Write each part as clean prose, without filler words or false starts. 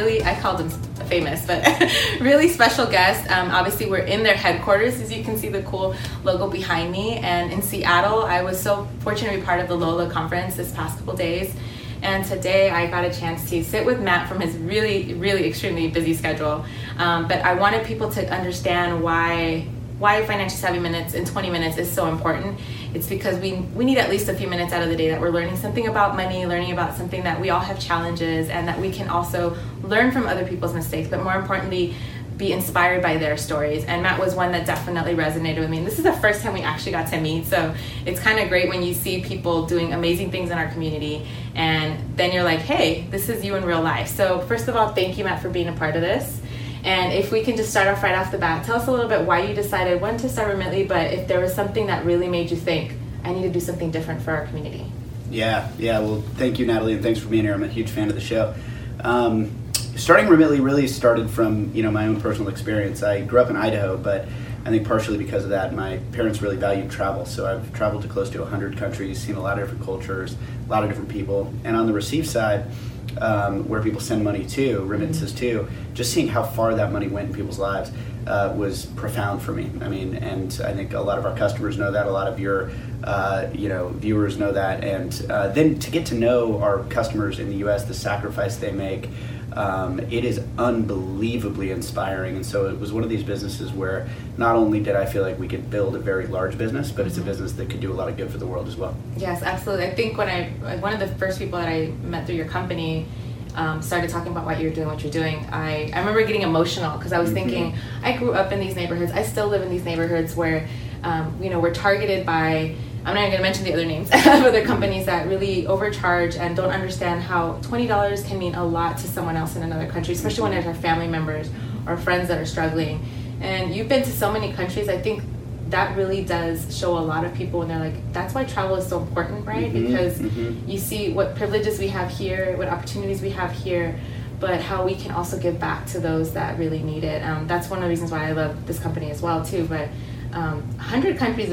really, I called them famous, but really special guest. Obviously, we're in their headquarters, as you can see the cool logo behind me. And in Seattle, I was so fortunate to be part of the Lola conference this past couple days. And today I got a chance to sit with Matt from his really, really extremely busy schedule. But I wanted people to understand why Financial Savvy Minutes in 20 minutes is so important. It's because we need at least a few minutes out of the day that we're learning something about money, learning about something that we all have challenges, and that we can also learn from other people's mistakes, but more importantly, be inspired by their stories. And Matt was one that definitely resonated with me. And this is the first time we actually got to meet, so it's kind of great when you see people doing amazing things in our community, and then you're like, hey, this is you in real life. So first of all, thank you, Matt, for being a part of this. And if we can just start off right off the bat, tell us a little bit why you decided when to start Remitly, but if there was something that really made you think, I need to do something different for our community. Yeah. Well, thank you, Natalie, and thanks for being here. I'm a huge fan of the show. Starting Remitly really started from my own personal experience. I grew up in Idaho, but I think partially because of that, my parents really valued travel. So I've traveled to close to 100 countries, seen a lot of different cultures, a lot of different people. And on the receive side, where people send money to, remittances to, just seeing how far that money went in people's lives was profound for me. I mean, and I think a lot of our customers know that, a lot of your viewers know that, and then to get to know our customers in the U.S., the sacrifice they make, it is unbelievably inspiring. And so it was one of these businesses where not only did I feel like we could build a very large business, but it's a business that could do a lot of good for the world as well. Yes, absolutely. I think one of the first people that I met through your company started talking about what you're doing, I remember getting emotional because I was thinking, I grew up in these neighborhoods, I still live in these neighborhoods where we're targeted by, I'm not even going to mention the other names of other companies that really overcharge and don't understand how $20 can mean a lot to someone else in another country, especially when there's our family members or friends that are struggling. And you've been to so many countries. I think that really does show a lot of people, and they're like, that's why travel is so important, right? Because you see what privileges we have here, what opportunities we have here, but how we can also give back to those that really need it. That's one of the reasons why I love this company as well too. But 100 countries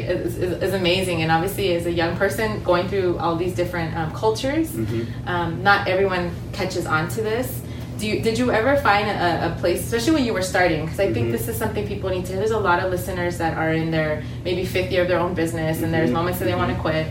is amazing, and obviously as a young person going through all these different cultures, not everyone catches on to this. Did you ever find a place, especially when you were starting, because I think this is something people need to hear. There's a lot of listeners that are in their maybe fifth year of their own business, and there's moments that they want to quit.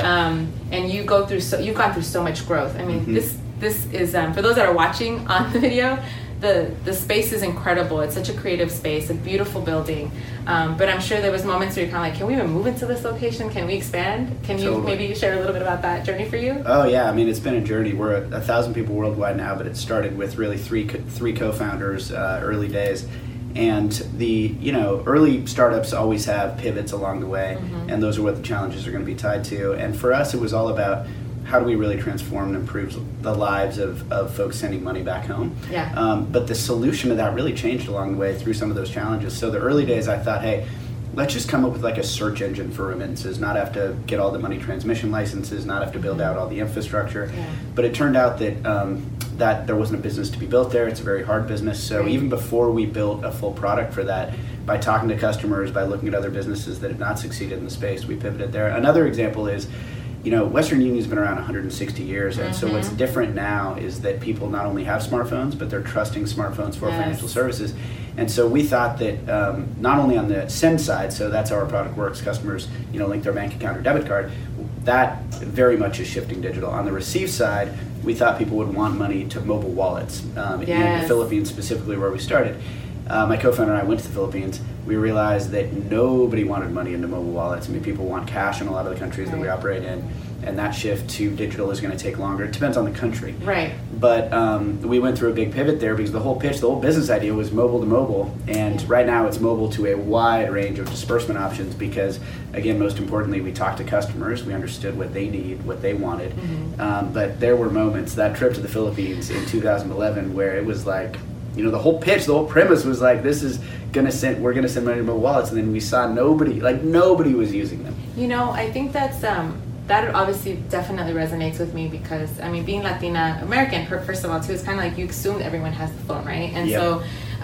And you've gone through so much growth. I mean, this is for those that are watching on the video, the space is incredible. It's such a creative space, a beautiful building. But I'm sure there was moments where you're kind of like, can we even move into this location? Can we expand? Can you maybe share a little bit about that journey for you? Oh yeah, I mean, it's been a journey. We're 1,000 people worldwide now, but it started with really three co-founders, early days. And the early startups always have pivots along the way, and those are what the challenges are going to be tied to. And for us, it was all about how do we really transform and improve the lives of folks sending money back home. But the solution to that really changed along the way through some of those challenges. So the early days, I thought, hey, let's just come up with like a search engine for remittances, not have to get all the money transmission licenses, not have to build out all the infrastructure. But it turned out that that there wasn't a business to be built there. It's a very hard business. So even before we built a full product for that, by talking to customers, by looking at other businesses that have not succeeded in the space, we pivoted there. Another example is, Western Union's been around 160 years, and so what's different now is that people not only have smartphones, but they're trusting smartphones for financial services. And so we thought that not only on the send side, so that's how our product works, customers link their bank account or debit card, that very much is shifting digital. On the receive side, we thought people would want money to mobile wallets. In the Philippines specifically, where we started, my co-founder and I went to the Philippines. We realized that nobody wanted money into mobile wallets. I mean, people want cash in a lot of the countries that we operate in, and that shift to digital is going to take longer. It depends on the country. But we went through a big pivot there because the whole business idea was mobile to mobile, and right now it's mobile to a wide range of disbursement options because, again, most importantly, we talked to customers, we understood what they need, what they wanted, but there were moments, that trip to the Philippines in 2011, where it was like, the whole pitch, the whole premise was like, we're gonna send money to mobile wallets, and then we saw nobody was using them. I think that's that obviously definitely resonates with me because being Latina American, first of all too, it's kind of like you assume everyone has the phone, right? And so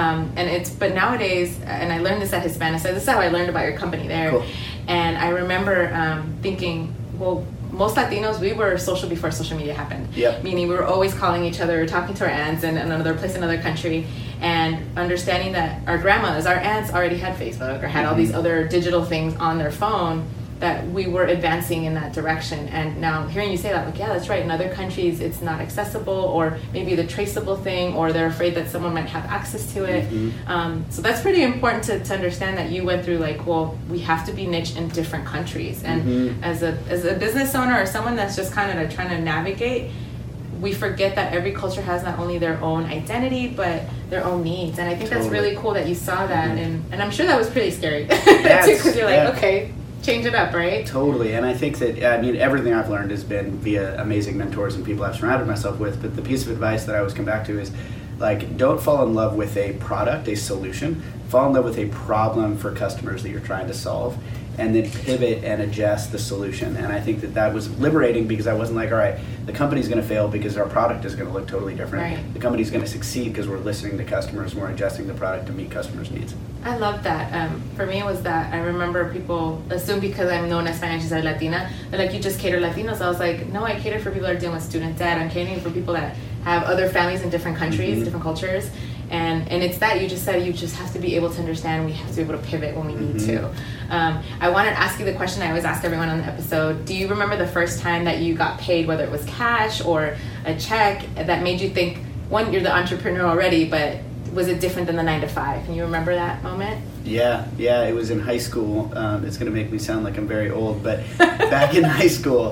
but nowadays, and I learned this at Hispanic, so this is how I learned about your company there. And I remember thinking, well, most Latinos, we were social before social media happened. Yep. Meaning we were always calling each other, talking to our aunts in another place, another country, and understanding that our grandmas, our aunts already had Facebook or had all these other digital things on their phone, that we were advancing in that direction. And now hearing you say that, like, yeah, that's right. In other countries, it's not accessible, or maybe the traceable thing, or they're afraid that someone might have access to it. So that's pretty important to understand that you went through, like, well, we have to be niche in different countries. And as a business owner or someone that's just kind of trying to navigate, we forget that every culture has not only their own identity, but their own needs. And I think that's really cool that you saw that. And I'm sure that was pretty scary, because you're like, okay, change it up, right? Totally. And I think that, I mean, everything I've learned has been via amazing mentors and people I've surrounded myself with. But the piece of advice that I always come back to is, like, don't fall in love with a product, a solution. Fall in love with a problem for customers that you're trying to solve, and then pivot and adjust the solution. And I think that was liberating, because I wasn't like, all right, the company's going to fail because our product is going to look totally different. Right. The company's going to succeed because we're listening to customers and we're adjusting the product to meet customers' needs. I love that. For me, it was that I remember people assume because I'm known as financially Latina, they're like, you just cater Latinos. I was like, no, I cater for people that are dealing with student debt. I'm catering for people that have other families in different countries, different cultures. And it's that you just said, you just have to be able to understand. We have to be able to pivot when we need to. I wanted to ask you the question I always ask everyone on the episode. Do you remember the first time that you got paid, whether it was cash or a check, that made you think, one, you're the entrepreneur already, but was it different than the 9 to 5? Can you remember that moment? Yeah, it was in high school. It's going to make me sound like I'm very old, but back in high school,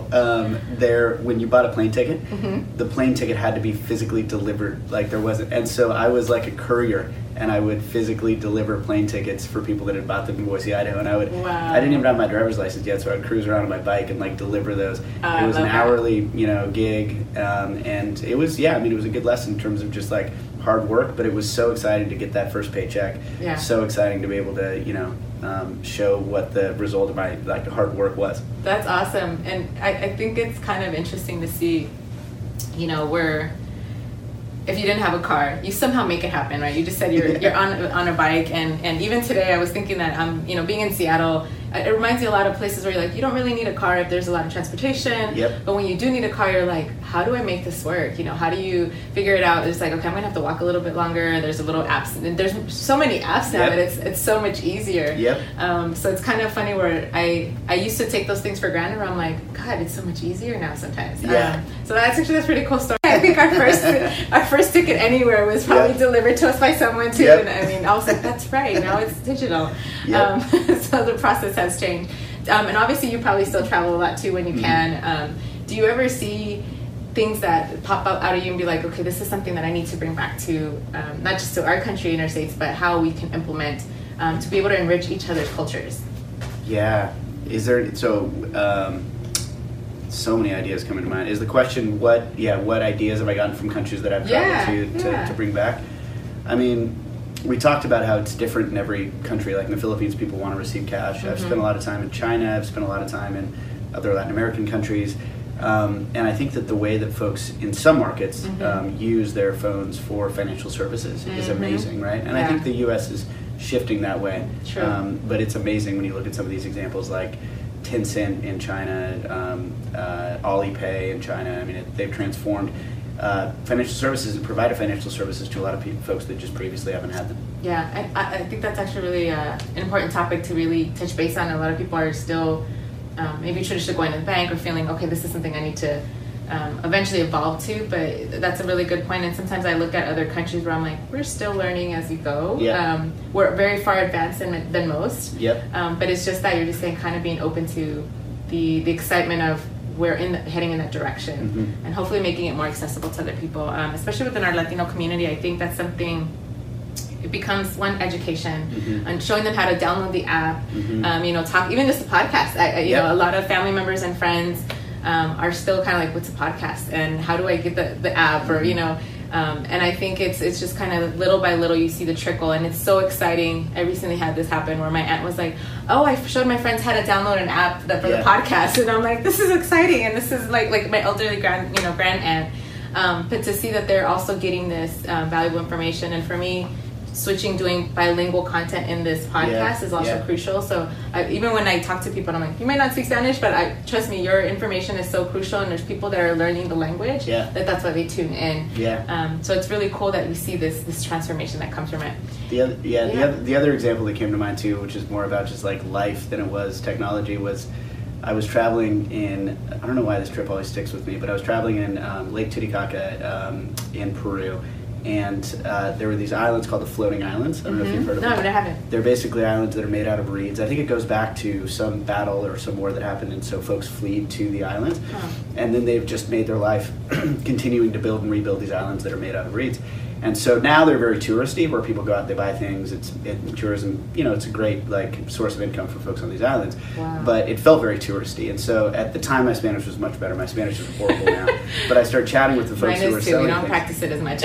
when you bought a plane ticket, the plane ticket had to be physically delivered. Like, there wasn't, and so I was like a courier, and I would physically deliver plane tickets for people that had bought them in Boise, Idaho. And I didn't even have my driver's license yet, so I'd cruise around on my bike and like deliver those. It was an hourly, gig, and it was, it was a good lesson in terms of just like hard work, but it was so exciting to get that first paycheck. Yeah. So exciting to be able to, show what the result of my hard work was. That's awesome. And I think it's kind of interesting to see, where if you didn't have a car, you somehow make it happen, right? You just said you're on a bike, and even today I was thinking that being in Seattle, it reminds me a lot of places where you're like, you don't really need a car if there's a lot of transportation. Yep. But when you do need a car, you're like, how do I make this work? How do you figure it out? It's like, okay, I'm gonna have to walk a little bit longer. There's a little apps, and there's so many apps now that it's so much easier. Yep. So it's kind of funny where I used to take those things for granted, where I'm like, God, it's so much easier now sometimes. Yeah. So that's a pretty cool story. I think our first ticket anywhere was probably delivered to us by someone too. Yep. And I was like, that's right. Now it's digital. Yep. So the process has changed. And obviously you probably still travel a lot too when you can. Do you ever see things that pop up out of you and be like, okay, this is something that I need to bring back to, not just to our country and our states, but how we can implement to be able to enrich each other's cultures? Yeah. Is there, so many ideas coming to mind. Is the question, what ideas have I gotten from countries that I've traveled to bring back? I mean, we talked about how it's different in every country. Like in the Philippines, people want to receive cash. I've spent a lot of time in China. I've spent a lot of time in other Latin American countries. And I think that the way that folks in some markets use their phones for financial services is amazing, right? And I think the U.S. is shifting that way. True. But it's amazing when you look at some of these examples, like Tencent in China, Alipay in China. I mean, they've transformed financial services and provided financial services to a lot of folks that just previously haven't had them. Yeah, I think that's actually really an important topic to really touch base on. A lot of people are still maybe traditionally going to the bank or feeling, okay, this is something I need to eventually evolve to, but that's a really good point. And sometimes I look at other countries where I'm like, we're still learning as we go. Yeah. We're very far advanced than most. Yep. But it's just that you're just saying, kind of being open to the excitement of we're heading in that direction, and hopefully making it more accessible to other people, especially within our Latino community. I think that's something. It becomes one education and showing them how to download the app. Talk, even just the podcast. A lot of family members and friends are still kind of like, what's a podcast and how do I get the app, or and I think it's just kind of little by little you see the trickle, and it's so exciting. I recently had this happen where my aunt was like, oh, I showed my friends how to download an app for the podcast, and I'm like, this is exciting, and this is like my elderly grand aunt, but to see that they're also getting this valuable information, and for me switching, doing bilingual content in this podcast is also crucial. So even when I talk to people, I'm like, you might not speak Spanish, but trust me, your information is so crucial, and there's people that are learning the language that's why they tune in. So it's really cool that we see this transformation that comes from it. The other example that came to mind too, which is more about just like life than it was technology, was I was traveling in, I don't know why this trip always sticks with me, but I was traveling in Lake Titicaca in Peru. And there were these islands called the Floating Islands. I don't know if you've heard of them. No, but I haven't. They're basically islands that are made out of reeds. I think it goes back to some battle or some war that happened, and so folks fled to the islands. And then they've just made their life continuing to build and rebuild these islands that are made out of reeds. And so now they're very touristy, where people go out, they buy things. It's tourism, it's a great like source of income for folks on these islands. Wow. But it felt very touristy. And so at the time, my Spanish was much better. My Spanish is horrible now. But I started chatting with the folks who were selling things. We don't practice it as much.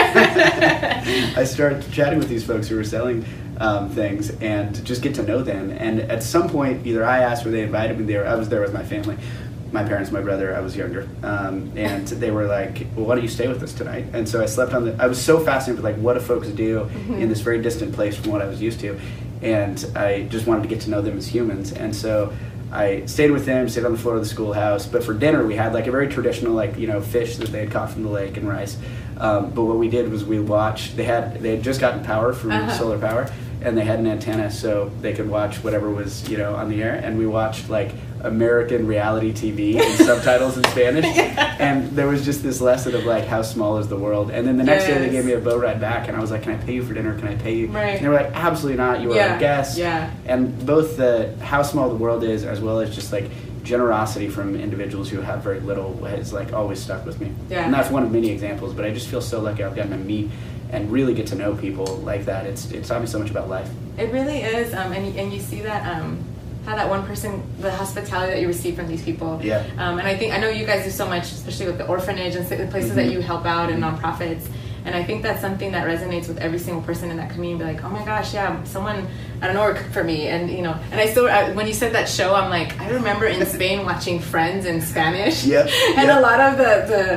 I started chatting with these folks who were selling things and just get to know them. And at some point, either I asked or they invited me there. I was there with my family. My parents, my brother, I was younger, and they were like, well, why don't you stay with us tonight? And so I slept I was so fascinated with like, what do folks do in this very distant place from what I was used to? And I just wanted to get to know them as humans. And so I stayed with them, stayed on the floor of the schoolhouse, but for dinner we had like a very traditional fish that they had caught from the lake and rice. But what we did was we watched, they had just gotten power from solar power, and they had an antenna so they could watch whatever was on the air, and we watched like American reality TV and subtitles in Spanish, and there was just this lesson of like how small is the world. And then the next day they gave me a boat ride back, and I was like, can I pay you for dinner? Can I pay you? And they were like, absolutely not, you are a guest. And both the how small the world is, as well as just like generosity from individuals who have very little, has like always stuck with me. And that's one of many examples, but I just feel so lucky I've gotten to meet and really get to know people like that. It's taught me so much about life. It really is, and you see that how that one person, the hospitality that you receive from these people. And I know you guys do so much, especially with the orphanage and the places that you help out and nonprofits. And I think that's something that resonates with every single person in that community. Be like, oh my gosh, someone, I don't know, or cooked for me. And and I still, when you said that show, I'm like, I remember in Spain watching Friends in Spanish. And a lot of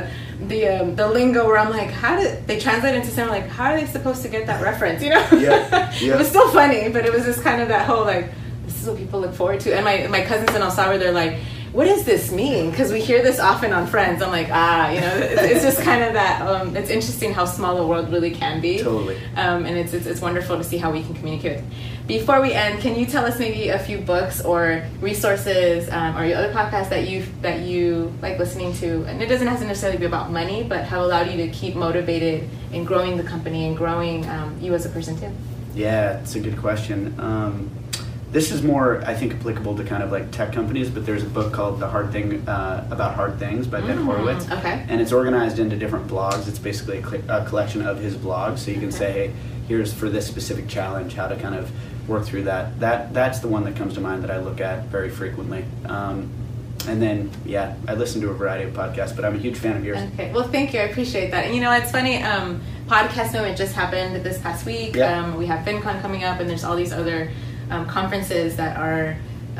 the lingo where I'm like, how did they translate into something like, how are they supposed to get that reference? It was still funny, but it was just kind of that whole like, this is what people look forward to. And my cousins in El Salvador, they're like, what does this mean? Because we hear this often on Friends. I'm like, it's just kind of that. It's interesting how small the world really can be. Totally. And it's wonderful to see how we can communicate. Before we end, can you tell us maybe a few books or resources or your other podcasts that you like listening to? And it doesn't have to necessarily be about money, but have allowed you to keep motivated in growing the company and growing you as a person too. Yeah, it's a good question. This is more, I think, applicable to kind of like tech companies, but there's a book called The Hard Thing About Hard Things by Ben Horowitz. And it's organized into different blogs. It's basically a collection of his blogs. So you can say, hey, here's for this specific challenge, how to kind of work through that. That's the one that comes to mind that I look at very frequently. And then, I listen to a variety of podcasts, but I'm a huge fan of yours. Okay, well, thank you. I appreciate that. And it's funny, Podcast Movement just happened this past week. We have FinCon coming up, and there's all these other conferences that are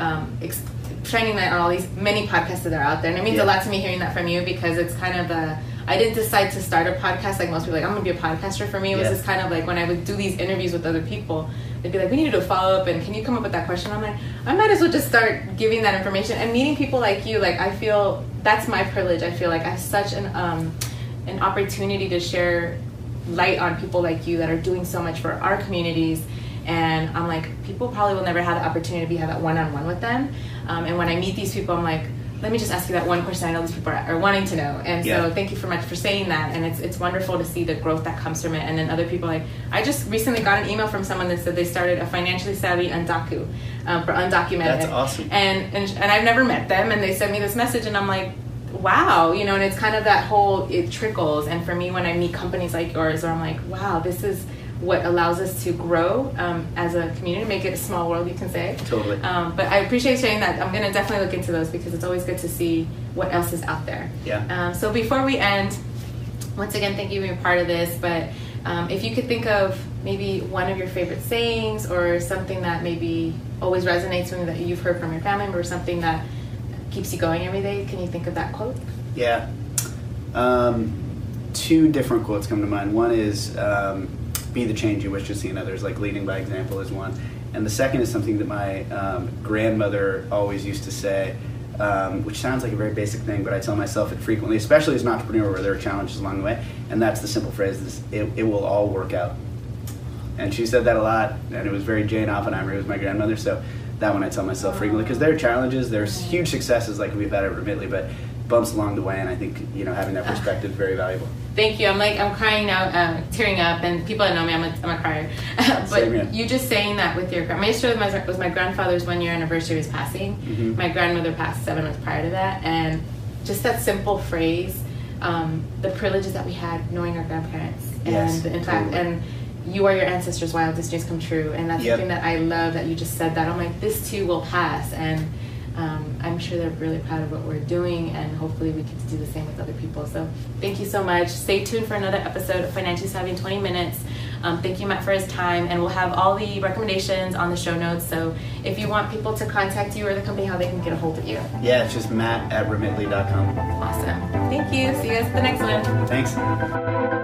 shining light on all these many podcasts that are out there. And it means a lot to me hearing that from you, because it's kind of I didn't decide to start a podcast like most people, like I'm going to be a podcaster. For me, it was just kind of like when I would do these interviews with other people, they'd be like, we need to do a follow-up, and can you come up with that question? I'm like, I might as well just start giving that information. And meeting people like you, like I feel that's my privilege. I feel like I have such an opportunity to share light on people like you that are doing so much for our communities. And I'm like, people probably will never have the opportunity to have that one-on-one with them. And when I meet these people, I'm like, let me just ask you that one question I know these people are wanting to know. And so thank you so much for saying that. And it's wonderful to see the growth that comes from it. And then other people, like, I just recently got an email from someone that said they started a financially savvy undocu for undocumented. That's awesome. And I've never met them, and they sent me this message, and I'm like, wow, and it's kind of that whole, it trickles. And for me, when I meet companies like yours, where I'm like, wow, this is what allows us to grow as a community, make it a small world, you can say. Totally. But I appreciate sharing that. I'm going to definitely look into those, because it's always good to see what else is out there. So before we end, once again, thank you for being part of this. But if you could think of maybe one of your favorite sayings, or something that maybe always resonates, something that you've heard from your family member, or something that keeps you going every day, can you think of that quote? Two different quotes come to mind. One is, be the change you wish to see in others, like leading by example is one. And the second is something that my grandmother always used to say, which sounds like a very basic thing, but I tell myself it frequently, especially as an entrepreneur where there are challenges along the way, and that's the simple phrase, it will all work out. And she said that a lot, and it was very Jane Oppenheimer, it was my grandmother, so that one I tell myself frequently, because there are challenges, there's huge successes like we've had at Remitly, but bumps along the way, and I think, having that perspective is very valuable. Thank you. I'm crying now, tearing up, and people that know me, I'm a crier. But you just saying that with your my story was my grandfather's 1-year anniversary of his passing. Mm-hmm. My grandmother passed 7 months prior to that, and just that simple phrase, the privileges that we had knowing our grandparents, yes, and in fact, and you are your ancestors' wildest dreams come true, and that's something that I love that you just said that. I'm like, this too will pass, and I'm sure they're really proud of what we're doing, and hopefully we get to do the same with other people. So thank you so much. Stay tuned for another episode of Financially Savvy in 20 Minutes. Thank you, Matt, for his time, and we'll have all the recommendations on the show notes. So if you want people to contact you or the company, how they can get a hold of you. Yeah, it's just matt@remitly.com. Awesome. Thank you. See you guys at the next one. Thanks.